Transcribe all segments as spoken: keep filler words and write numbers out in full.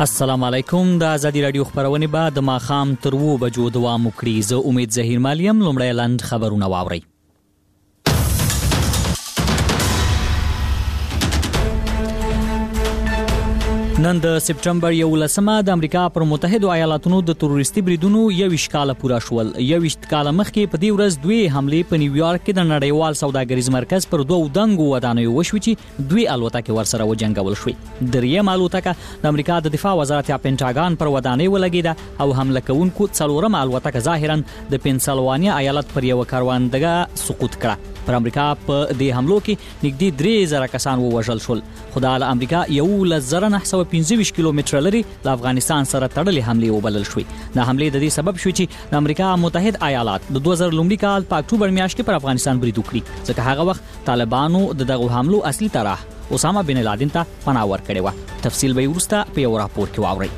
السلام علیکم. د ازادي رادیو خبرونه به د ماخام تر وو بجو دوام وکړي. زه امید زهیر مالیم. لومړی لاند خبرونه واوري. نن د سپټمبر یولسمه د امریکا پر متحده ایالاتونو د تروریستي بریدونو یویشت کاله پوره شول. یویشت کاله مخکې په دې ورځ دوی حملې په نیویارک کې د نړیوال سوداګریز مرکز پر دوه دنګو ودانیو وشوي چې دوی الوتکې ورسره وجنګول شوې. دریم الوتکه د امریکا د دفاع وزارت یا پینټاګان پر ودانۍ ولګیده او حمله کوونکو څلورم الوتکه ظاهرا د پنسلوانیا ایالت پر یو کاروندګه سقوط کړه. پر امریکا په دې حملو کې نږدې درې زره کسان ووژل شول. خو د امریکا یو لزر نه سو پنځه ویشت کیلومتره لري له افغانستان سره تړلې حمله وبلل شوې. د حمله د دې سبب شو چې د امریکا متحده ایالات د دوه زره لومړي کال په اکتوبر میاشت کې پر افغانستان برید وکړي، ځکه هغه وخت طالبانو د دغه حملو اصلي طرح اسامه بن لادن ته پناه ورکړې و. تفصیل به ورسته په یو راپور کې واورئ.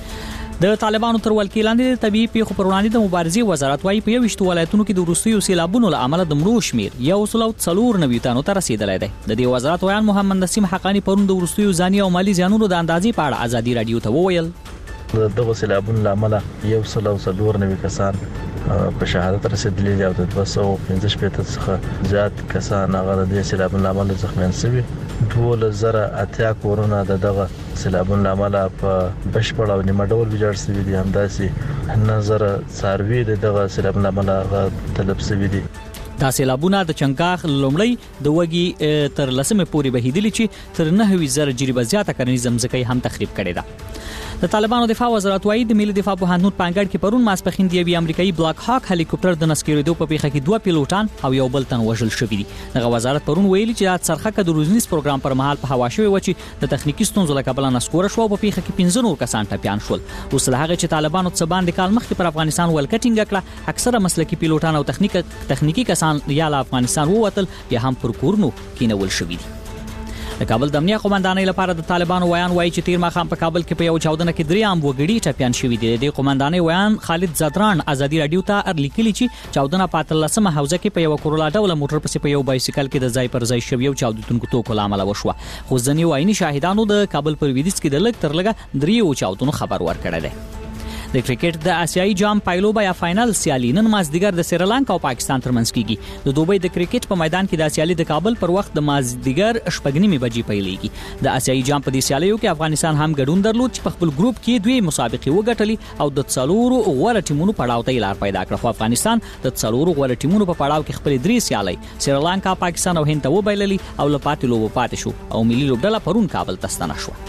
د طالبانو تر ولکې لاندې د طبيعي پیښو پر وړاندې د مبارزې وزارت وايي په یوشت ولایتونو کې د وروستیو سیلابونو له امله د مړو شمیر یو سل او څلور نوي تنو ته رسیدلی دی. د دې وزارت ویان محمد نسیم حقانی پرون د وروستیو ځاني او مالی زیانونو د اندازې په اړه ازادي رادیو ته وویل. دغه سیلابونو له امله یو سل او څلور نوي کسان په شهادت رسیدلي دي او د دوه سوه پنځه شپېته څخه زیات کسان هغه د سیلابونو له امله زخمیان شوي. دوه زره اتیا کورونه د دغه سیلابونو له امله په بشپړ او نیمه ډول ویجاړ شوي دي. همداسې نظر څاروي د دغه سیلابونو له امله تلف شوي دي. دا سیلابونه د چنګاخ لومړی د وګي تر لسمه پورې بهیدلي چې تر نهه زره جریبه زیاته کرنیزه ځمکه هم تخریب کړې ده. د طالبانو دفاع وزارت وايي د ملي دفاع پوهنتون پانګړ کې پرون ماسپخین دی یو امریکایي بلاک هاک هلیکوپټر د نسکېریدو په پیښه کې دوه پیلوټان او یو بل تن وژل شوی دي. دغه وزارت پرون ویلي چې د څرخه د روزنیز پروګرام پر مهال په هوا شوی و چې د تخنیکی ستونزو له کبله نسکور شو او په پیښه کې پنځه نور کسان ټپيان شول. اوس له هغه چې طالبانو څه باندې کال مخکې پر افغانستان ولکټینګ کړه، اکثره مسلکي پیلوټان او تخنیک تخنیکی کسان یا له افغانستان ووتل یا هم پر کورونو کېنول شوی دي. د کابل د امنیه قومندانۍ لپاره د طالبانو ویان وایي چې تیر ماښام په کابل کې په یو چاودنه کې درې عام وګړي ټپيان شوي دي. د قومندانۍ ویان خالد زدران ازادي رادیو ته لیکلي چې چاودنه په اتلسمه حوزه کې په یو کورولا ډوله موټر پسې په یو بایسیکل کې د ځای پر ځای شوی یو چاودونکو توکو له امله وشوه. خو ځینې وایي شاهدانو د کابل پر ویدیس کې د لږ تر لږه دریو چاودنو خبر ورکړی دی. د کرکټ د آسیایي جام پایلوبه یا فائنل سیالي نن مازدیګر د سریلانکا او پاکستان ترمنځ کیږي. د دوبۍ د کرکټ په میدان کې د سیالي د کابل پر وخت د مازدیګر شپږ نیمې بجې پیلېږي. د آسیایي جام په دې سیالیو کې افغانستان هم ګډون درلود چې په خپل ګروپ کې دوی مسابقې وګټلې او د څلورو غوړه ټیمونو پړاو ته لار پیدا کړه. خو افغانستان د څلورو غوړه ټیمونو په پړاو کې خپل درې سیالي سریلانکا، پاکستان او هند ته وبایللې او لپاتې لوبو پاتې شو او ملي لوبډله پرون کابل ته ستنه شو.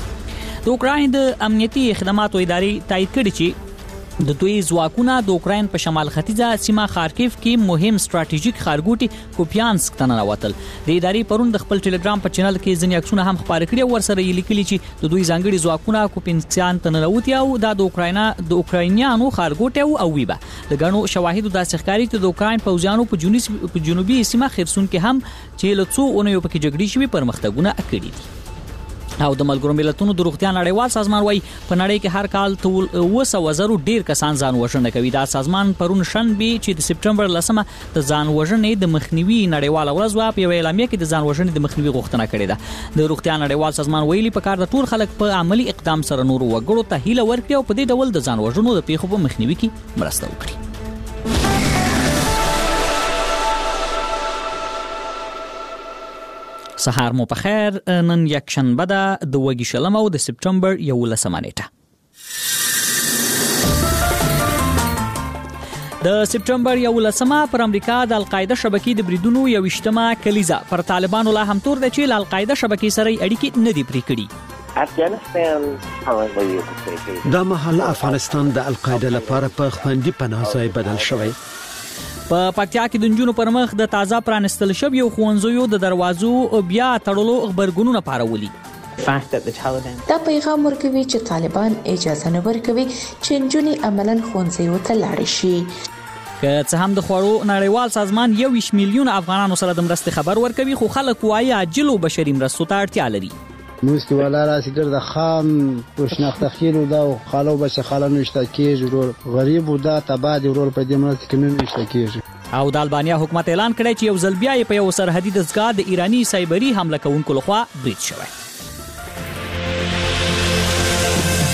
د اوکراین د امنیتي خدماتو ادارې تایید کړي چې د دوی ځواکونه د اوکراین په شمال ختیځه سیمه خارکیف کې مهم ستراتیژیک ښارګوټي کوپیانسک ته ننوتل. د ادارې پرون د خپل ټلګرام په چینل کې ځینې عکسونه هم خپاره کړي او ورسره یې لیکلي چې د دوی ځانګړي ځواکونه کوپیانسک ته ننوتي او د اوکراینا د اوکراینیانو ښارګوټي او ویبه د غنو شواهدو داسې ښکاري چې د اوکراین پوځیانو په جنوبي په جنوبي سیمه خرسون کې هم چې له څو اونیو پکې جګړې شوي پرمختګونه کړي دي. او د ملګرو ملتونو د روغتیا نړیوال سازمان وايي په نړۍ کې هر کال ټول اوه سوه زره ډیر کسان ځان وژنه کوي. دا سازمان پرون شنبه چې د سپټمبر لسمه د ځان وژنې د مخنیوي نړیواله ورځ وا په اعلامیه کې د ځان وژنې د مخنیوي غوښتنه کړې ده. د روغتیا نړیوال سازمان ویلي په کار د ټول خلک په عملی اقدام سره نور وګړو ته هیله ورکړي او په دې ډول د ځان وژنو د پیښو په مخنیوي کې مرسته وکړي. سهار مو په خیر. نن یک شنبه ده د وګي شلم او د سپټمبر یولسمه نیټه. د سپټمبر یولسمه پر امریکا د القاعده شبکې د بریدونو یوشتمه کلیزه پر طالبانو لا هم تور ده چې د القاعده شبکې سره اړیکې نه دي پرې کړي. دا مهال افغانستان د القاعده لپاره په خوندي پناه ځای بدل شوی. په پکتیا کې د نجونو پر مخ د تازه پرانستل شویو ښوونځیو د دروازو بیا تړلو خبرګونونه پارولي. دا پیغام ورکوي چې طالبان اجازه نه ورکوي چې نجونې عملاً ښوونځیو ته لاړې شي. که څه هم د خوړو نړیوال سازمان یو ویشت میلیون افغانانو سره د مرستې خبر ورکوي، خو خلک وايي عاجل او بشري مرستو ته اړتیا لري. موږ ولا راسي ګرځه خام وشناخته خیلو دا خالو بچ خالانو اشتکیږي ورو غریب ودا تبادل ورو په دې مرسته کې نه اشتکیږي. او د البانیا حکومت اعلان کړی چې یو ځل بیا په یو سرحدي دستګاه د ایرانی سایبری حمله کوونکو لخوا برید شوی.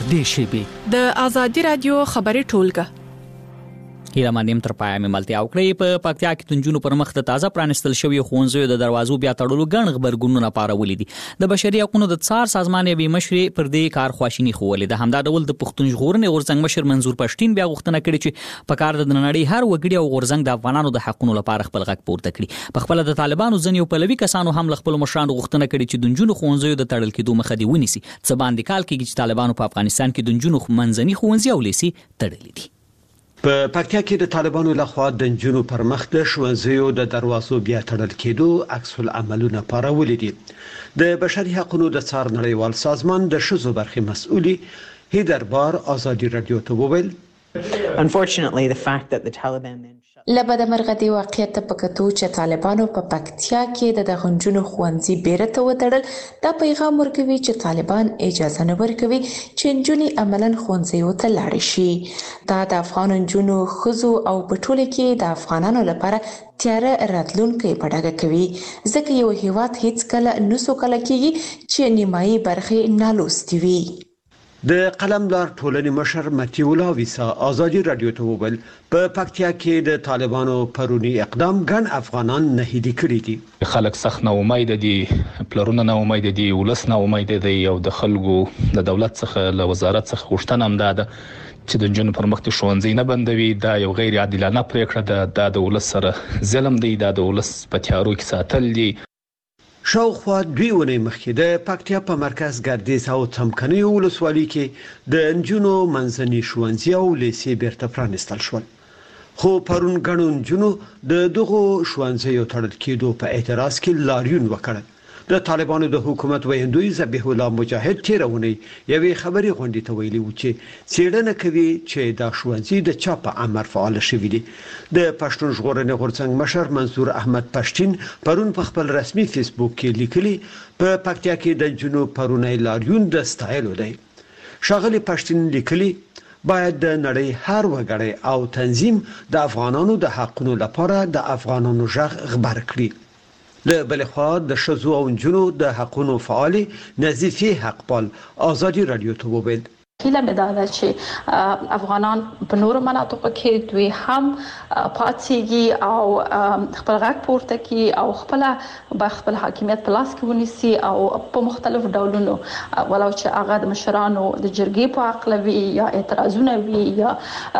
دې شیبې د ازادي رادیو خبري ټولګه هیله مانیم تر پای مې ملتیا وکړې په پکتیا کې د نجونو پر مخ د تازه پرانستل شوی ښوونځیو د دروازو بیا تړلو ګڼ غبرګونونه پارولي دي د بشري حقوقو د څار سازمان یې مشرې پر دې کار خواشینی خوولې ده همدا ډول د پښتون ژغورنې غورځنګ مشر منظور پښتين بیا غوښتنه کړې چې په کار د نړۍ هر وګړي او غورځنګ د افغانانو د حقوقو لپاره خپل غږ پورته کړي په خپل د طالبانو ځنیو پلوي کسانو هم خپل مشرانو غوښتنه کړې چې د نجونو ښوونځیو د تړل کېدو مخه دی ونیسي څه باندې کال کې چې طالبانو په افغانستان کې د نجونو منځني ښوونځي او لیسي تړلي دي په پکتیا کې د طالبانو لخوا د نجونو پر مخ د ښوونځیو د دروازو بیا تړل کېدو عکس العملونه پارولي دي د بشري حقوقو د څار نړیوال سازمان د ښځو برخې مسؤلي هیدر بار ازادي رادیو ته وویل Unfortunately, the fact that the Taliban then لبد مرغدي واقعیت په کتو چې طالبانو په پکتیا کې د غنجونو خوندزي بیرته وتړل دا پیغام ورکوي چې طالبان اجازه نه ورکوي چې نجونې عملاً خوندزي ته لاړ شي دا د افغان نجونو خزو او په ټوله کې د افغانانو لپاره تیار راتلونکي پډاګه کوي ځکه یو هیواد هیڅ کله نسو کله کېږي چې نیمایي برخه نالوستي وي د قلمدار ټولنې مشر متیو لاویسا ازادي رادیو ته وویل په پکتیا کې د طالبانو پرونی اقدام ګڼ افغانان نهیلي کړي دي خلک سخت نه امید دي پلرونه نه امید دي ولس نه امید دي او د خلکو د دولت څخه له وزارت څخه غوښتنه هم ده چې د جن پر مخ د ښوونځي نه بندوي دا یو غیر عادلانه پریکړه ده د ولس سره ظلم دی دا د ولس په تیارو کې ساتل دي شاوخوا دوی ونې مخکې د پکتیا په مرکز ګردیز او څمکني ولسوالۍ کې د انجونو منځني ښوونځي او لیسې بیرته پرانستل شول خو پرون غنو انجونو د دغه ښوونځیو تړل کېدو په اعتراض کې لاریون وکړ د طالبانو د حکومت ویندوی ذبیح الله مجاهد تیرونی یوې خبري غونډې ته ویلي و چې سیړنه کوي چې د ښوونځي د چا په امر فعال شوی دی د پښتون ژغورنې غورځنګ مشر منصور احمد پښتين پرون په خپل رسمي فیسبوک کې لیکلي په پکتیا کې د جنوب پرونی لاریون د ستایلو دی شاغلي پښتين لیکلي باید د نړۍ هر وګړی او تنظیم د افغانانو د حقوقو لپاره د افغانانو ژغ خبر کړي له بل خوا د شذو او جنو د حقوقو فعال نظیفه حقپال ازادي رادیو ته وویل هیله مې دا ده چې افغانان په نورو مناطقو کې دوی هم پاتېږي او خپل غږ پورته کوي او خپل خپل حاکمیت په لاس کې ونیسي او په مختلفو ډولونو ولو چې هغه د مشرانو د جرګې په عقل وي یا اعتراضونه وي یا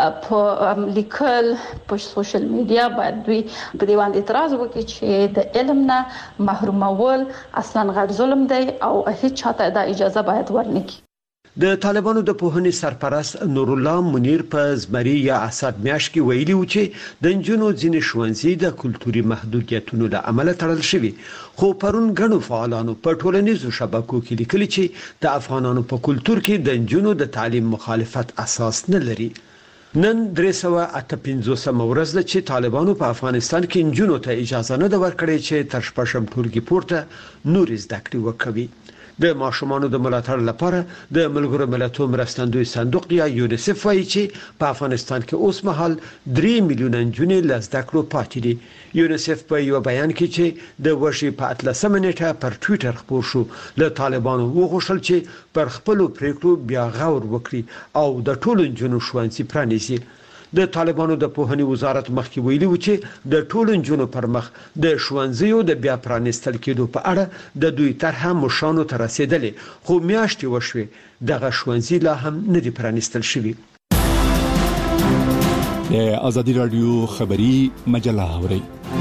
په لیکل په سوشل میډیا باید دوی په دې باندې اعتراض وکړي چې د علم نه محرومول اصلا غیر ظلم دی او هیڅ چاته دا اجازه باید ورنکړي د طالبانو د پوهنې سرپرست نور الله منیر په زمری یا اسد میاش کې ویلي و چې د جنونو ځینې ښوونځي د کلتوري محدودیتونو له امله تړل شوي خو پرون غنو فعالانو په ټولنیزو شبکو کې لیکلي چې د افغانانو په کلتور کې د جنونو د تعلیم مخالفت اساس نه لري نن درې سوه اته پنځوسمه ورځ ده چې طالبانو په افغانستان کې جنونو ته اجازه نه ده ورکړې چې تر شپږم ټولګي پورته نور زده کړې وکړي د ماشومانو د ملاتړ لپاره د ملګرو ملتونو مرستندوی صندوق یا یونیسف وايي چې په افغانستان کې اوس مهال درې میلیونه نجونې له زده کړو پاتې دي یونیسف په یو بیان کې چې د وشي په اتلسمه نیټه پر ټوئیټر خپور شو له طالبانو وغوښتل چې پر خپل پریکړو بیا غور وکړي او د ټولو نجونو ښوونځي پرانیزي د طالبانو د پوهنې وزارت مخکې ویلي و چې د ټولو نجونو پر مخ د ښوونځیو د بیا پرانستل کېدو په اړه د دوی طرحه مشرانو ته رسیدلې خو میاشتې وشوې دغه ښوونځي لا هم نه دي پرانستل شوي د ازادي رادیو خبری مجله اوري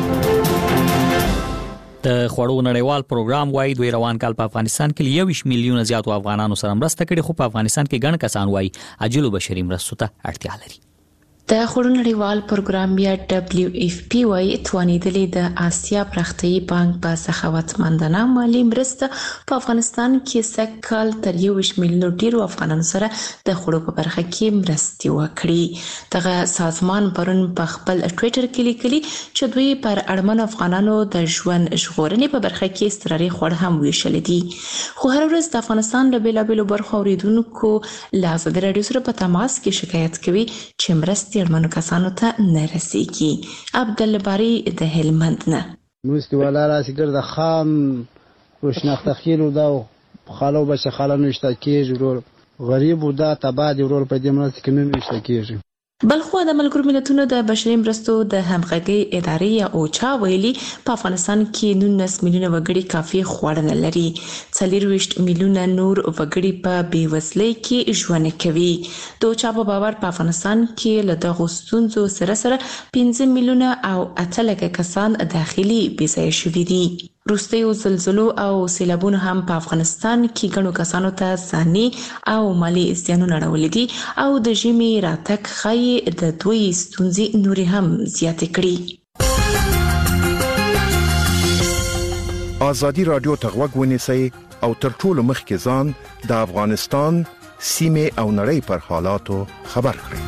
د خوړو نړیوال پروګرام وايي دوی روان کال په افغانستان کې یوویشت میلیونه زیاتو افغانانو سره مرسته کړې خو په افغانستان کې ګڼ کسان وايي عاجلو بشري مرستو ته اړتیا لري د خوړو نړیوال پروګرام یا دبليو اف پی وايي توانیدلې د آسیا پراختیایي بانک په سخاوتمندانه مالی مرسته په افغانستان کې سکهال تر یوویشت میلیونه ډیرو افغانانو سره د خوړو په برخه کې مرستې وکړي دغه سازمان پرون په خپل ټوئیټر کې لیکلي چې دوی پر اړمن افغانانو د ژوند ژغورنې په برخه کې استراري خوړ هم ویشل دي خو هر ورځ د افغانستان له بیلابیلو برخو اوریدونکو له ازادي رادیو سره په تماس کې شکایت کوي چې مرستې اړمنو کسانو ته نه رسیږي عبدالله باری د هلمند نه مرستې والا راسي ګرځه خام روشناخته خیلو دا خالو بچ خالانو اشتکیږي ورو غریب و دا تبا دی ورور په دې مرسته کې نه وشته کېږي. بلخو د ملګرو ملتونو د بشري مرستو د همغږي ادارې اوچا ویلي په افغانستان کې نولس میلیونه وګړي کافي خواړه نه لري. څلورویشت میلیونه نور وګړي په بېوزلۍ کې ژوند کوي. د اوچا په باور په افغانستان کې له دغو ستونزو سره سره پنځه میلیونه او اته لکه کسان داخلي بېځایه شوي دي. وروستیو زلزلو او سیلابونو هم په افغانستان کې ګڼو کسانو ته ځاني او مالي زیانونه اړولي دي او د ژمي راتګ ښایي د دوی ستونزې نورې هم زیاتې کړي. ازادي رادیو ته غوږ ونیسئ او تر ټولو مخکې ځان د افغانستان سیمې او نړۍ پر حالاتو خبر کړئ.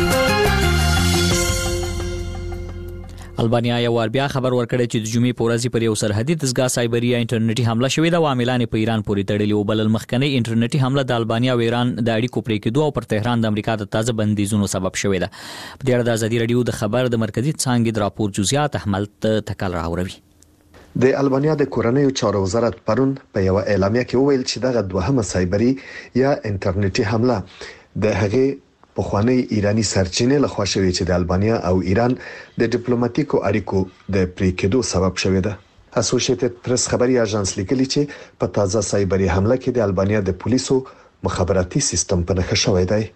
البانیا یو ور بیا خبر ورکړی چې د جمعې په ورځ پر یو سرحدي دستګاه سایبري یا انټرنیټي حمله شوې ده او عاملان په ایران پورې تړلي او بلل مخکنی انټرنیټي حمله د البانیا او ایران د اړیکو پرې کېدو او پر تهران د امریکا د تازه بندیزونو سبب شوې ده. په دې اړه د ازادي رادیو د خبر د مرکزی څانګې د راپور جزئیات احمد تکل راوړي. د البانیا د کورنیو چارو وزارت پرون په یو اعلامیه کې وویل چې دغه دوهمه سایبري یا انټرنیټي حمله د هغه په خوانی ایرانی سرچینې لخوا شوې چې د البانیا او ایران د ډیپلوماټیکو اړیکو د پریکېدو سبب شوې ده. اسوسییټډ پریس خبري اژانس لیکلي چې په تازه سایبري حمله کې د البانیا د پولیسو مخابراتي سیستم په نښه شوی دی.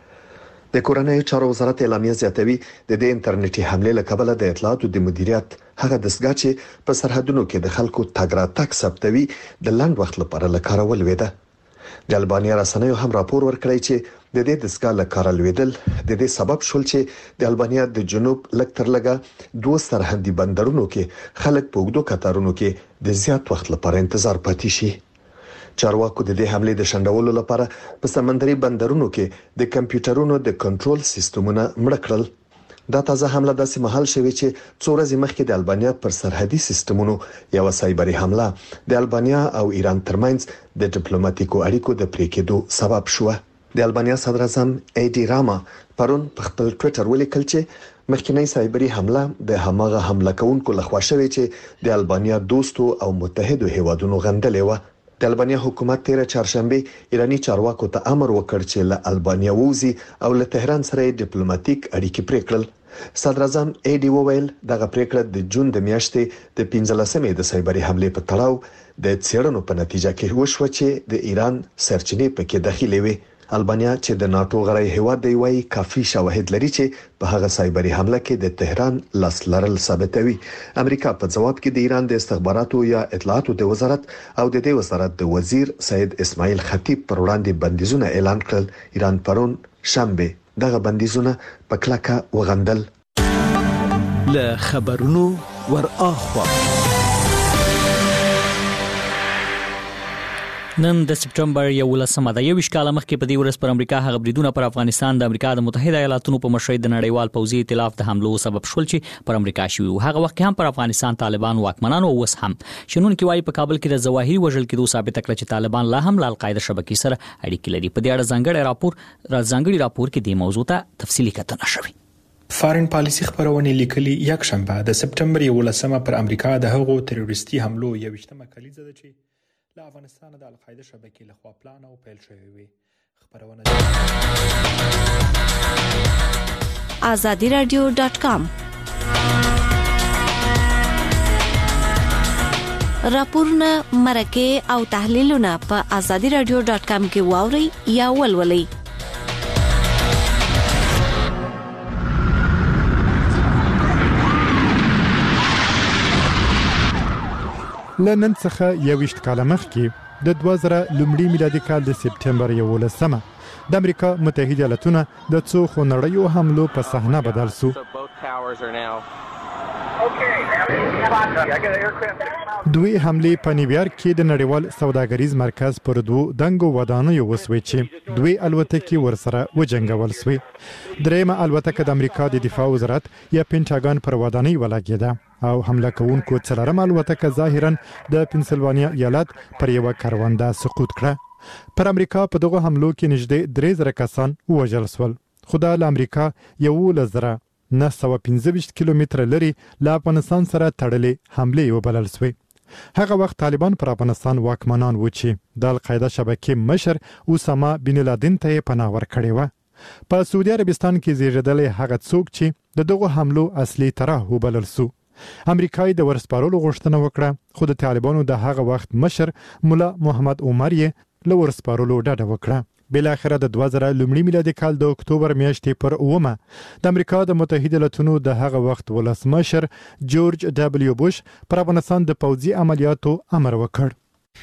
د کورنیو چارو وزارت اعلامیه زیاتوي د دې انټرنیټي حمله له کبله د اطلاعاتو د مدیریت هغه دستګاه چې په سرحدونو کې د خلکو تګ راتګ ثبتوي د لنډ وخت لپاره لکارول وېده. د البانیا رسنیو هم راپور ورکړی چې د دې دستګاه لکارل ویدل د دې سبب شول چې د البانیا د جنوب لکتر لګه دوه سرحدي بندرونو کې خلک په وګړو کتارونو کې د زیات وخت لپاره انتظار پاتې شي. چارواکو د دې حمله د شندولو لپاره په سمندري بندرونو کې د کمپیوټرونو د کنټرول سیستمونه مړ کړل. دا تازه حمله داسې مهال شوې چې څو ورځې مخکې د البانیا پر سرحدي سیستمونو یو سایبري حمله د البانیا او ایران ترمنځ د ډیپلوماټیکو اړیکو د پریکېدو سبب شو. د البانیا صدر اعظم ایډي راما پرون په خپل ټوئیټر ولیکل چې مخکنی سایبري حمله د هماغه حمله کوونکو لخوا شوې چې د البانیا دوستو او متحدو هیوادونو غندلې و. د البانیا حکومت تیر چهارشنبه ایرانی چارواکو ته امر وکړ چې له البانیا ووزي او له تهران سره ډیپلوماټیک اړیکې پرې کړل. صدر اعظم ایډي وویل دغه پریکړه د جون د میاشتې د پنځلسمې د سایبري حمله په تړاو د څېړنو په نتیجه کې وشو چې د ایران سرچینې پکې داخلي وي. البانیا چې د ناتو غړی هیواد دی وایي کافي شواهد لري چې په هغه سایبري حمله کې د تهران لاس لرل ثابتوي. امریکا په جواب کې د ایران د استخباراتو یا اطلاعاتو د وزارت او د دې وزارت د وزیر سید اسماعیل خطیب پر وړاندې بندیزونه اعلان کړل. ایران پرون شنبه دغه بندیزونه په کلکه وغندل. له خبرونو ور اخوا نن د سپټمبر یولسمه د یو کال مخکې په دې ورځ پر امریکا هغه بریدونه پر افغانستان د امریکا د متحده ایالاتونو په مشرۍ د نړیوال پوځي ائتلاف د حملو سبب شول چې پر امریکا شوی و. هغه وخت هم پر افغانستان طالبان واکمنانو او وس هم شنونکي وايي په کابل کې د ظواهري وژل کېدو ثابت کړ چې طالبان لا هم له القاعده شبکې سره اړیکې لري. په دې اړه ځانګړی راپور را ځانګړي راپور کې د موضوع ته تفصیلي کتنه شوې. فارن پالیسي خبرونه لیکلي یک شنبه د سپټمبر یولسمه پر امریکا د هغو تروریستي حملو یوشتمه کلیزه ده چې له افغانستان د القاعده شبکې لخوا پلان او پیل شوی وي. خبرونه azadi radio dot com راپورونه مرکه او تحلیلونه په azadi radio dot com کې واوري یا ولولئ. لنن څخه یوشت کال مخکې د دوه زره لومړي میلادي کال د سپټمبر یولسمه د امریکا متحده ایالاتونه د څو خونړیو حملو په صحنه بدل شو. دوی حمله په نیویارک کې د نړیوال سوداګریز مرکز پر دوه دنګو ودانیو وسوي چې دوی الوتکې ورسره وجنګول شوې. درېمه الوتکه د امریکا د دفاع وزارت یا پینټاګان پر ودانۍ ولګېده او حمله کوونکو څلورم الوتکه ظاهرا د پنسلوانیا ایالت پر یو کارونده سقوط کړه. پر امریکا په دغه حملو کې نږدې درې زره کسان ووژل شول. خو د امریکا یولس زره نه سوه پنځه ویشت کیلومتره لري له افغانستان سره تړلې حملې وبلل شوې. هغه وخت طالبان پر افغانستان واکمنان و چې د القاعده شبکې مشر اسامه بن لادن ته پناه ورکړی و. په سعودي عربستان کې زیږیدلی هغه څوک چې د دغه حملو اصلي طرح وبلل سو. امریکای د ورسپارلو غوښتنه وکړه خو د طالبانو د هغه وخت مشر مولا محمد عمر یې له ورسپارلو ډډه وکړه. بل اخره د دوه زره لومړي میلادي کال د اکتوبر میاشتې پر اومه د امریکا د متحده ایالاتونو د هغه وخت ولسمشر جورج دبلیو بوش پر افغانستان د پوځي عملیاتو امر وکړ.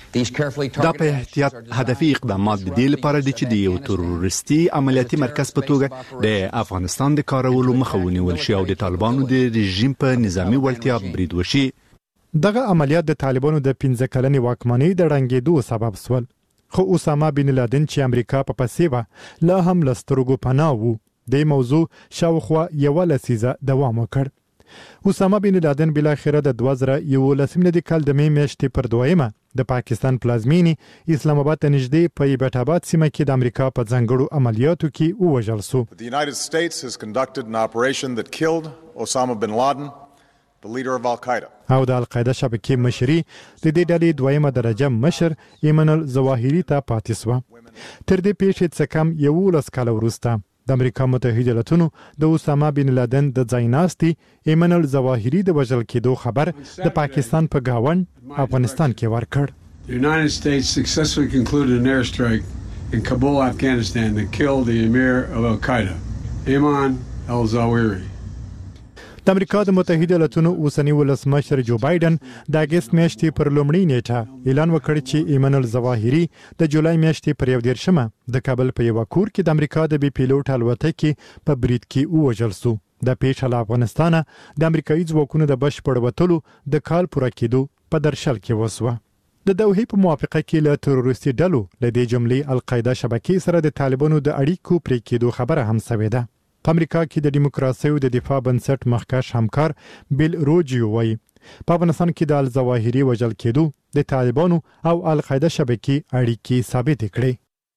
دا په احتیاط هدفي اقدامات د دې لپاره دي چې د یو تروریستي عملیاتي مرکز په توګه د افغانستان د کارولو مخه ونیول شي او د طالبانو د رژیم په نظامی وړتیا برید وشي. دغه عملیات د طالبانو د پنځه کلنې واکمنۍ د ړنګېدو سبب شول. خو اسامه بن لادن چې امریکا په پسې و لا هم لسترګو پناه وو. د موضوع شاوخوا یو لسیزه دوام وکړ. اسامه بن لادن بل اخره د دوه زره یولس میلادي کال د می میاشتې پر دویمه د پاکستان پلازمینی اسلام آباد ته نږدې په ایبټ آباد سیمه کې د امریکا په ځانګړو عملیاتو کې ووژل شو. The United States has conducted an operation that killed Osama bin Laden, the leader of Al-Qaeda. او د القاعده شبکې مشري د دې ډلې دویمه درجه مشر ایمن الظواهري ته پاتې شو. تر دې پیښې څخه کم یولس کال وروسته د امریکا متحده ایالاتونو د اسامه بن لادن د ځایناستي ایمن الظواهري د وژل کېدو خبر د پاکستان په گاوند افغانستان کې ورکړ. The United States successfully concluded an airstrike in Kabul, Afghanistan that killed the emir of Al-Qaeda, Ayman al-Zawahiri. د امریکا د متحده ایالاتونو اوسنی ولسمشر جو بایدن د اگست میاشتې پر لومړۍ نیټه اعلان وکړ چې ایمن الظواهري د جولای میاشتې پر یو دیرشمه د کابل په یو کور کې د امریکا د بي پیلوټ الوتکې په برید کې ووژل شو. د پیښه له افغانستانه د امریکایي ځواکونو د بشپړ وتلو د کال پوره کېدو په درشل کې وسوه. د دوحې په موافقه کې له تروریستي ډلو له دې جملې القاعده شبکې سره د طالبانو د اړیکو پرې کېدو خبره هم شوې ده. په امریکا کې د دیموکراسي او د دفاع بنسټ مخکښ همکار بیل روجیو وایي په افغانستان کې د الظواهري وژل کېدو د طالبانو او القاعده شبکې اړیکې ثابت کړي.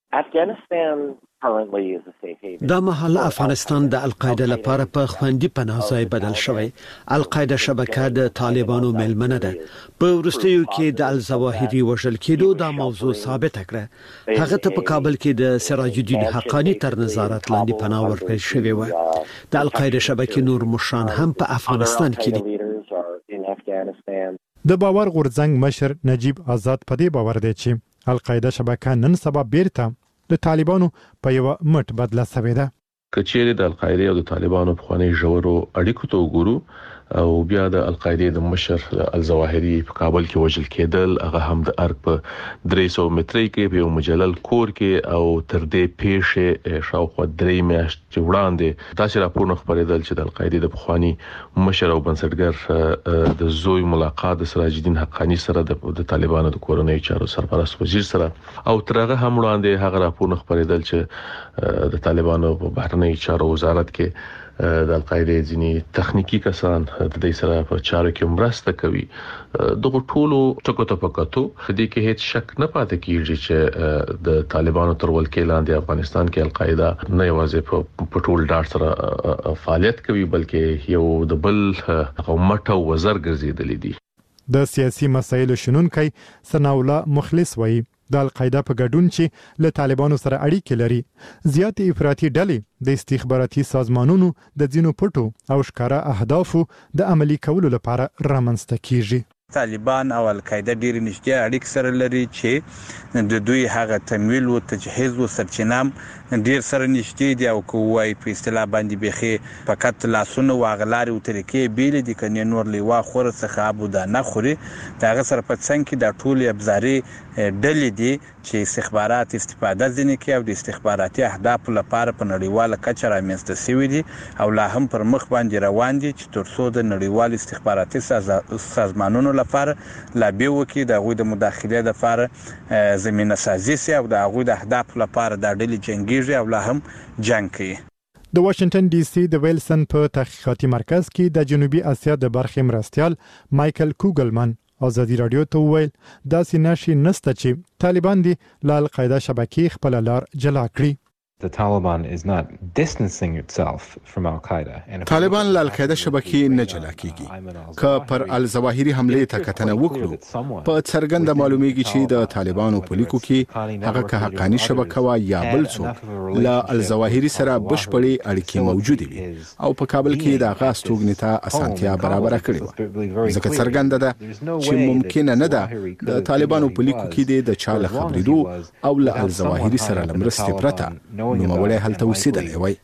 دا مهال افغانستان د القاعده لپاره په خوندي پناه ځای بدل شوی. القاعده شبکه د طالبانو ملمنه ده. په وروستیو کې د الظواهري وژل کېدو دا موضوع ثابت کړه. هغه ته په کابل کې د سراج الدین حقانی تر نظارت لاندې پناه ورکړل شوی و. د القاعده شبکې نور مشران هم په افغانستان کې دي. د باور غورځنګ مشر نجیب آزاد په دې باور دی چې القاعده شبکه نن سبا بیرته د طالبانو په یو مټ بدله شوې ده. کچېره د القاعده او د طالبانو په خواني ژورو اړیکو ته وګورو او بیا د القاعده د مشر الظواهري په کابل کې وژل کېدل هغه هم د ارګ په درې سوه مترۍ کې په یو مجلل کور کې او تر دې پیښې شاوخوا درې میاشتې وړاندې داسې راپورونه خبرېدل چې د القاعده د پخوانی مشر او بنسټګر د زوی ملاقات د سراج الدین حقانی سره د طالبانو د کورنۍ چارو سرپرست وزیر سره او ترغه هم وړاندې هغه راپورونه خبرېدل چې د طالبانو په بهرنۍ چارو وزارت کې د القاعده ځینی تخنیکی کسان د دې سره په چارو کې مرسته کوي. دغه ټولو ټکو ته پکاتو د دې کې هیڅ شک نه پاتې کیږي چې د طالبانو تر ولکې لاندې افغانستان کې القاعده نه یوازې په ټول ډار سره فعالیت کوي بلکې یو د بل قومت او وزر ګرځیدلی دي. د سیاسي مسایلو شنونکي ثناء الله مخلص وایي د القاعده په ګډون چې له طالبانو سره اړیکې لري زیات افراطي ډلې د استخباراتي سازمانونو د ځینو پټو او ښکارا اهدافو د عملي کولو لپاره رامنځته کیږي. طالبان او القاعده ډیر نږدې اړیکې سره لري چې د دوی هغه تمویل او تجهیز او سرچینام ډیر سره نږدې دي او کوی په اصطلاح باندې بيخي فقط لاسونه واغلاري او طریقې بیل دي کني نور لیوا خور څخه ابو دا نه خوري داغه سره په څنګه کې د ټولي ابزاري ډلې دي چې استخبارات استفاده ځنی کوي او د استخباراتي اهداف لپاره په نړیواله کچه رامنځته شوی دي او لا هم پر مخ باندې روان دي چې ترڅو د نړیوال استخباراتي سازمانونو لپاره لا به وکي د غوي د مداخله لپاره زمينه سازي سي او د غوي د اهداف لپاره د ډلې جنگيږي او لا هم جنگ کوي. د واشنگټن ډي سي د ویلسن په تحقیقاتي مرکز کې د جنوبي اسیا د برخې مرستيال مايكل کوګلمن ازادي رادیو ته ویل دا سیناشي نسته چې طالبان دي له القاعده شبکې خپل لار جلا کړي. The Taliban is not distancing itself from al-Qaeda. طالبان له القاعده شبکې نه جلا کیږي که پر الظواهري حمله ته کتنه وکړو په څرګنده معلومیږي چې د طالبانو په لیکو کې هغه که حقاني شبکه وا یا بل څوک له الظواهري سره بشپړې اړیکې موجوده وي او په کابل کې د غاز توګنې ته اسانتیا برابر کړې و ځکه څرګنده ده چې ممکن نه ده د طالبانو په لیکو کې د چاله خبرېدو او له الظواهري سره لمرستې پرته نو مولای هلته وسیدلې وای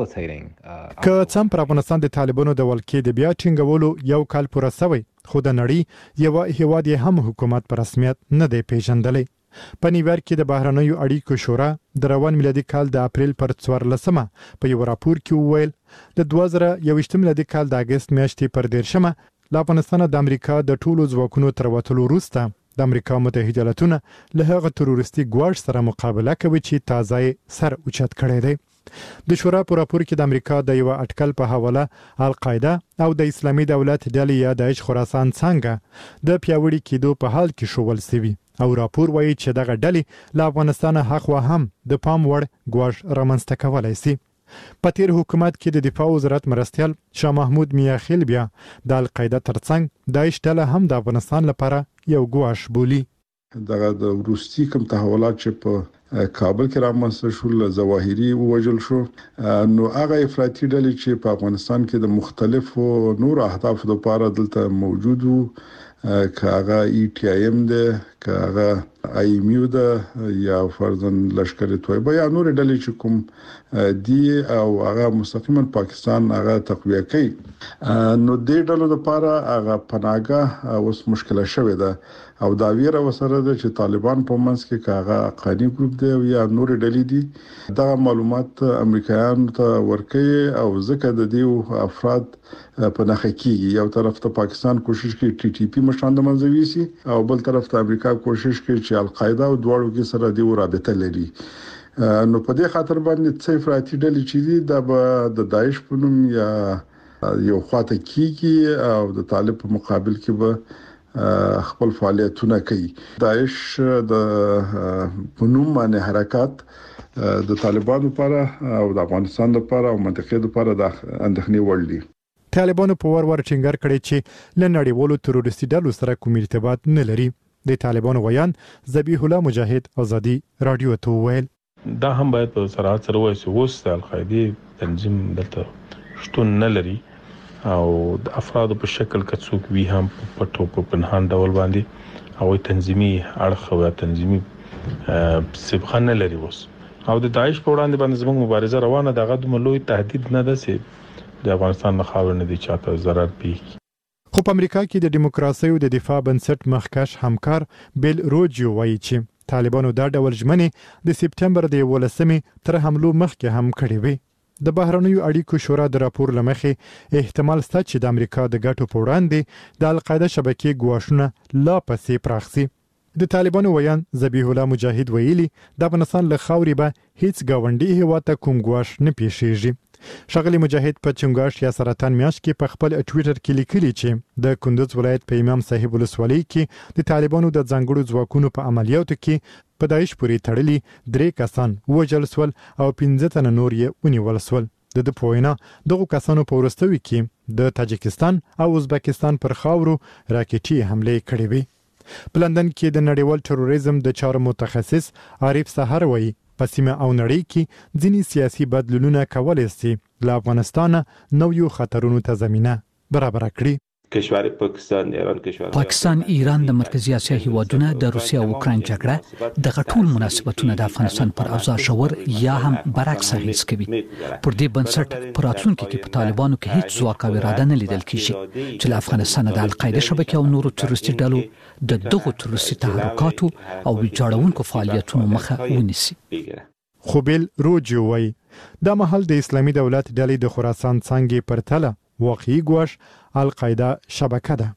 که څم پر افغانستان د طالبانو د ولکې د بیا ټینګولو یو کال پوره شوی خو د نړۍ یو هیواد هم حکومت پر رسمیت نه دی پیژندلې په نیویارک کې د بهرنیو اړیکو شورا د روان میلادي کال د اپریل پر څوارلسمه په یو راپور کې وویل د دوه زره یوویشت میلادي کال د اگست میاشتې پر دیرشمه له افغانستان د امریکا د ټولو ځواکونو تر وتلو وروسته د امریکا متحده ایالاتونه له هغه تروریستي ګواښ سره مقابله کوي چې تازه سر اوچت کړی دی د شورا په راپور کې د امریکا د یو اټکل په حواله القاعده او د اسلامي دولت ډلې یا داعش خراسان څنګه د پیاوړي کېدو په حال کې شوول سوي او راپور وایي چې دغه ډلې له افغانستان حق هم د پام وړ ګواښ رامنځته کولای شي په تیر حکومت کې د دفاع وزارت مرستیال شاه محمود میاخیل بیا د القاعده ترڅنګ داعش ډله هم د افغانستان لپاره یو ګواښ بولی دغه د روسي کوم تحولات چې په کابل کې رامنځته شول ظواهري ووجل شو نو هغه افراطي ډلې چې په افغانستان کې د مختلفو نور اهدافو لپاره دلته موجود وو کاغه ای ټی ایم ده کاغه آی ایم یو ده یا فرضاً لشکر طیبه یا نور ډلې چې کوم دی او هغه مستقیما پاکستان هغه تقویه کوي نو د ډلو لپاره هغه پناهګاه اوس مشکله شوې ده او دا ویره وسره ده چې طالبان په منځ کې کاغه قانی ګروپ دی یا نور ډلې دي دا معلومات امریکایانو ته ورکوي او ځکه د دې افراد په نخښه کېږي یو طرف ته پاکستان کوشش کوي ټي ټي پی مشان د منځوي سي او بل طرف ته امریکا کوشش کوي چې القاعده او دواړو کې سره دی رابطه لري نو په دې خاطر باندې څه افراطي ډلې چې دي د د داعش په نوم یا یو خواته کیږي او د طالب په مقابل کې به خپل فعالیتونه کوي داعش د پنوم باندې حرکت د طالبانو لپاره او د افغانستان لپاره او منطقې لپاره د اندېښنې وړ دي طالبانو په ور ور ټینګار کړی چې له نړیوالو تروریستي ډلو سره کوم ارتباط نه لري د طالبانو ویان ذبیح الله مجاهد ازادي رادیو ته ویل دا هم باید په صراحت سره وایي چې اوس د القاعده تنظیم دلته شتون نه لري او د افرادو په شکل کې څوک وی هم په پټو په پنهان ډول باندې او تنظیمي اړخ او تنظیمي سبخه نه لري اوس او د داعش په وړاندې باندې زموږ مبارزه روانه ده غو د ملوي تهدید نه ده چې د افغانستان نه خاور نه دي چاته zarar پیږي خو په امریکا کې د دیموکراسي او د دفاع بنسټ مخکښ همکار بیل روجیو وایي چې طالبانو دا ډول ژمنې د سپټمبر د یولسمې تر حملو مخکې هم کړې وي د بهرنیو اړیکو شورا د راپور لمخې احتمال شته چې د امریکا د ګټو په وړاندې د القاعده شبکې ګواښونه لا پسې پراخ شي د طالبانو ویان ذبیح الله مجاهد ویلي د افغانستان له خاورې به هیڅ گاونډي هیواد ته کوم ګواښ نه پیښیږي شغلی مجاهد په چنګاش یا سرطان میاشت کې په خپل ټوئیټر کې لیکلي چې د کندوز ولایت په امام صاحب ولسوالۍ کې د طالبانو د ځانګړو ځواکونو په عملیاتو کې په داعش پورې تړلي درې کسان وژل شول او پنځه تنه نور یې ونیول شول د د پوینا دغه کسانو په ورستوي کې د تاجکستان او ازبکستان پر خاورو راکټي حمله کړې وي په لندن کې د نړیوال تروریزم د چارو متخصص عارف سحر وایي په سیمه او نړۍ کې ځینی سیاسي بدلونونه کولای شي له افغانستان نویو خطرونو ته زمينه برابر کړي کشور پاکستان ایران کشور پاکستان ایران د مرکزی اسیا هیوادونه د روسیا او اوکرين جګړه د غټول مناسبتونه د افغانستان پر اوضاع شور یا هم برعکس اغیز کوي پر دې بنسټ پر راتلونکي کې په طالبانو کې هیڅ ځواک او اراده نه لیدل کیږي چې له افغانستان د القاعده شبکې او نورو تروریستي ډلو د دغو تروریستي تحرکاتو او ویجاړونکو فعالیتونو مخه ونیسي خو بیل روجیو وایي دا مهال د اسلامي دولت ډلې د خراسان څنګه پرتله واقعي ګواښ القاعده شبکه ده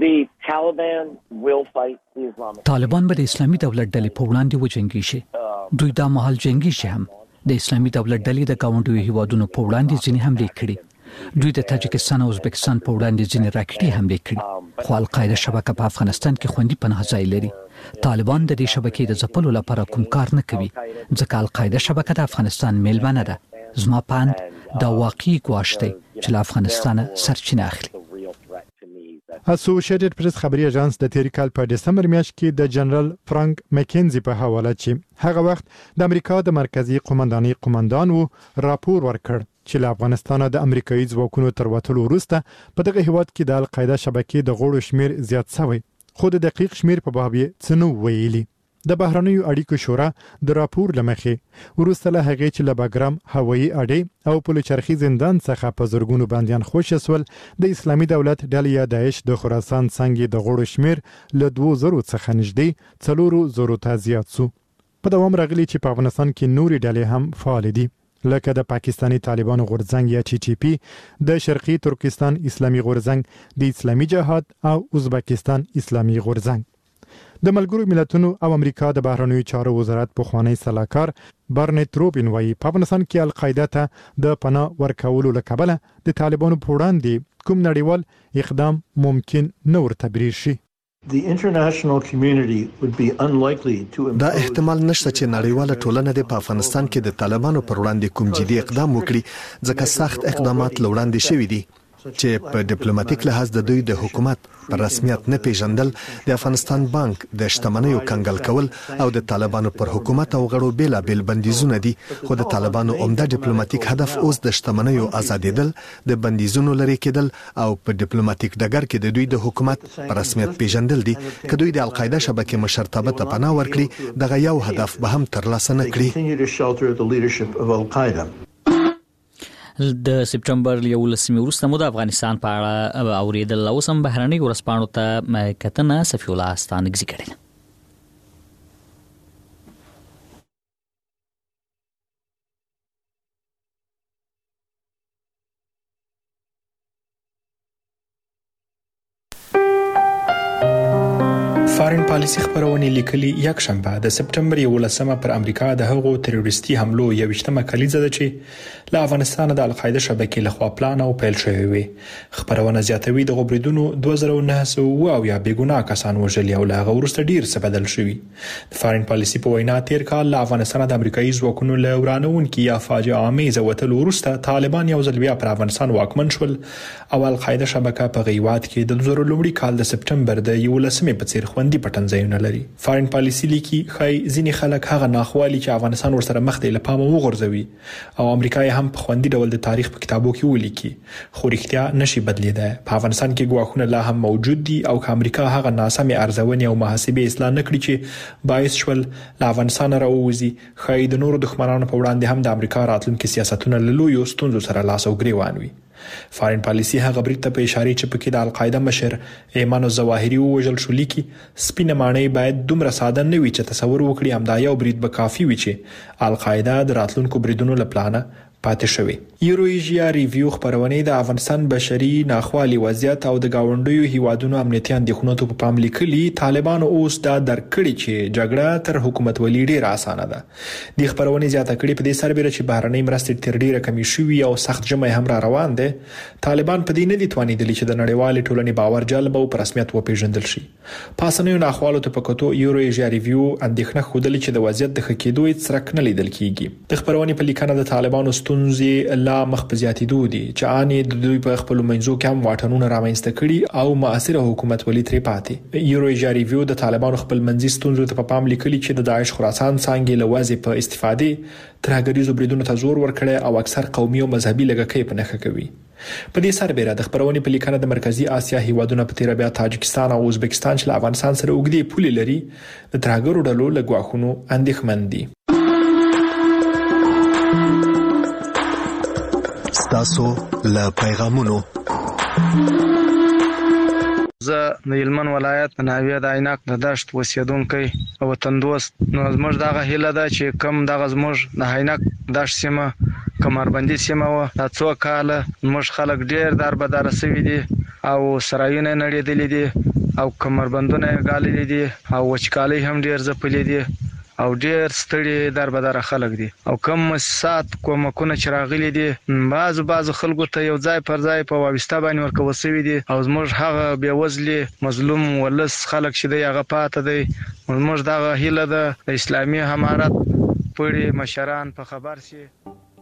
طالبان به د اسلامي دولت ډلې په وړاندې وجنګي شي دوی دا مهال جنگي شي هم د اسلامي دولت ډلې د گاونډیو هیوادونو په وړاندې ځینې حملې کړې دوی د تاجکستان او ازبکستان په وړاندې ځینې راکټي حملې کړې خو القاعده شبکه په افغانستان کې خوندي پناه ځای لري طالبان د دې شبکې د ځپلو لپاره کوم کار نه کوي ځکه القاعده شبکه د افغانستان میلمنه ده. زما پاند دا واقعي ګواښ دی چې له افغانستان سرچینه اخلي. اسوسییټډ پریس خبري اژانس د تیر کال په دسمبر میاشت کې د جنرال فرانک مکینزي په حواله چې هغه وخت د امریکا د مرکزی قومندانۍ قومندان وو راپور ورکړ چې له افغانستان د امریکایي ځواکونو تر وټلو وروسته په دغه هیواد کې د القاعده شبکې د غړو شمیر زیات شوی، خو د دقیق شمیر په باب یې څه نه ویلي. د بهرنیو اړیکو شورا د راپور لمخې وروسته له هغې چې له باګرام هوایي اډې او پلچرخي زندان څخه په زرګونو بندیان خوشي سول، د اسلامي دولت ډلې یا داعش د خراسان څنګه د غړو شمیر له دوه زرو څخه نږدې څلورو زرو ته زیات شو. په دوام راغلی چې په افغانستان کې نوري ډلې هم فعال دي لکه د پاکستاني طالبانو غورځنګ یا ټي ټي پی، د شرقي ترکستان اسلامي غورځنګ، د اسلامي جهاد او ازبکستان اسلامي غورځنګ. د ملګرو ملتونو او امریکا د بهرنیو چارو وزارت پخوانی سلاکار برنټ روبین وایي په افغانستان کې القاعده ته د پناه ورکولو لکبله د طالبانو په وړاندې کوم نړیوال اقدام ممکن نه ورته بریښ شي. دا احتمال نشته چې نړیواله ټولنه د افغانستان کې د طالبانو پر وړاندې کوم جدي اقدام وکړي ځکه سخت اقدامات لوړاندې شوي دي چې په ډیپلوماټیک لحاظ د دوی د حکومت پر رسمیت نه پیژندل، د افغانستان بانک د شتمنیو کنګل کول او د طالبانو پر حکومت او غړو بیلا بیل بندیزونه دي. خو د طالبانو عمده ډیپلوماټیک هدف اوس د شتمنیو آزادېدل، د بندیزونو لرې کېدل او په ډیپلوماټیک ډګر کې د دوی د حکومت پر رسمیت پیژندل دي. که دوی د القاعده شبکې مشرتابه ته پناه ورکړي، دغه یو هدف به هم ترلاسه نه کړي. د سپټمبر یولسمې وروسته مو د افغانستان په اړه اوریدل او سم بهرنۍ ورسپانو ته کتنه صفی الله استانګزي کړل. فارن پالیسي خبرونه لیکلي یک شنبه د سپټمبر یولسمه پر امریکا د هغو تروریستي حملو یوشتمه کلیزه ده چې له افغانستان د القاعده شبکې لخوا پلان او پیل شوی وي. خبرونه زیاتوي د غبرګونونو دوه زره و نهه سوه او یا بیګناه کسان وژل او له هغه وروسته ډیر څه بدل شوی. د فارن پالیسي په وینا تیر کال له افغانستان د امریکایي ځواکونو له ورانونکو یا فاجعه آمیزه وتلو وروسته طالبان یو ځل بیا پر افغانستان واکمن شول او القاعده شبکه په غیوات کې د دوه زره لومړي کال د سپټمبر د یولسمې په څیر خوندي پټن ځایونه لري. فارن پالیسي لیکي خای ځینې خلک هغه ناخوالي چې افغانستان ورسره مخ دی له پامه وغورځوي او امریکا هم په خوندي ډول د تاریخ په کتابو کې ولیکي، خو رښتیا نشي بدلیدای. په افغانستان کې ګواښونه لا هم موجود دي او که امریکا هغه ناسمې ارزونې او محاسبې اصلاح نکړي چې باعث شول له افغانستان راووزي، خای د نورو دښمنانو په وړاندې هم د امریکا راتلونکي سیاستونه له لویو ستونزو سره لاس او ګریوان وي. فارن پالیسي هغه برید ته په اشاره چې پکې د القاعده مشر ایمان الظواهري ووژل شو لیکي سپینه معنی باید دومره ساده نه وي چې تصور وکړي همدا یو برید به کافي وي چې القاعده د راتلونکو بریدونو لپاره پاتې شوی. یورویژیا ریویو خبرونه د افغانستان بشري ناخوالي وضعیت او د گاونډیو هیوادونو امنیتي اندېښنو ته په پام لیکلي طالبان اوس دا درکړي چې جګړه تر حکومت ولې ډیره اسانه ده. د خبرونه زیاته کړي په دې سربېره چې بهرنۍ مرستې تر ډیره کمی شوي او سخت جمع هم را روان دي. طالبان په دې نه دي توانیدلي چې د نړیوال ټولنې باور جلب او په رسمیت وپیژندل شي. پاسنیو ناخوالو ته پکتو یورویژیا ریویو اندېښنه خوده چې د وضعیت د ښه کېدو هیڅ څرک نه لیدل کیږي. د خبرونه په لیکنه د طالبانو ستونزې لا مخ په زیاتېدو دي چې انې د دوی په خپل منځو کې هم واټنونه رامنځته کړي او مؤثره حکومت ولې ترې پاتې. یورویژیا ریویو د طالبانو خپل منځي ستونزو ته په پام لیکلي چې د داعش خراسان څنګه لوازې په استفادې ترهګریزو بریدونو ته زور ورکړي او اکثر قومي او مذهبي لږکۍ په نښه کوي. په دې سربېره د خبرونې په لیکنه د مرکزی آسیا هیوادونو په تیر بیا تاجکستان او ازبکستان چې له افغانستان سره اوږدې پولې لري د ترهګرو ډلو له ګواښونو اندېښمن دي. تاسو له پیغامونو زه د هلمند ولایت د ناویه د عیناق د دشت اوسېدونکی او وطندوست، نو زموږ دغه هیله ده چې کم دغه زموږ د عیناق دشت سیمه کمربندي سیمه وه دا څو کاله زموږ خلک ډېر دربداره سوي دي او سرایونه یې نړېدلي دي او کمربندونه یې ګاللي دي او وچکالۍ هم ډېر ځپلي دي او ډیر ستړي دربدار خلک دي او کم سات کومکونه چې راغلي دي بعض بعض خلکو ته یو ځای پر ځای په وابسته باندې ورکو وسوي دي او زموږ هغه بیوزلي مظلوم ولس خلک چې دی هغه پاتې دی موږ دا هیله ده د اسلامي امارت پړي مشران په خبر شي.